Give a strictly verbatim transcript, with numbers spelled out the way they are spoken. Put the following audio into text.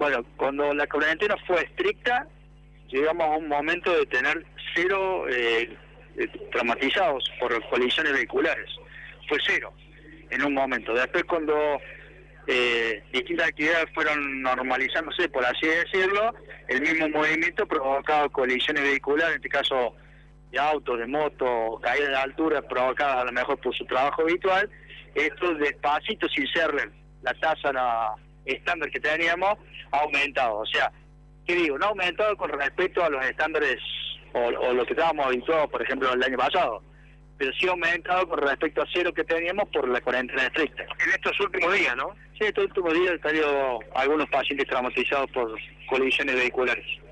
Bueno, cuando la cuarentena fue estricta, llegamos a un momento de tener cero eh, traumatizados por colisiones vehiculares. Fue cero en un momento. Después cuando eh, distintas actividades fueron normalizándose, por así decirlo, el mismo movimiento provocaba colisiones vehiculares, en este caso de autos, de motos, caídas de altura provocadas a lo mejor por su trabajo habitual. Esto despacito, sin ser la tasa la estándar que teníamos, ha aumentado. O sea, ¿qué digo? No ha aumentado con respecto a los estándares o, o lo que estábamos habituados, por ejemplo, el año pasado, pero sí ha aumentado con respecto a cero que teníamos por la cuarentena estricta. En estos últimos días, ¿no? Sí, estos últimos días han salido algunos pacientes traumatizados por colisiones vehiculares.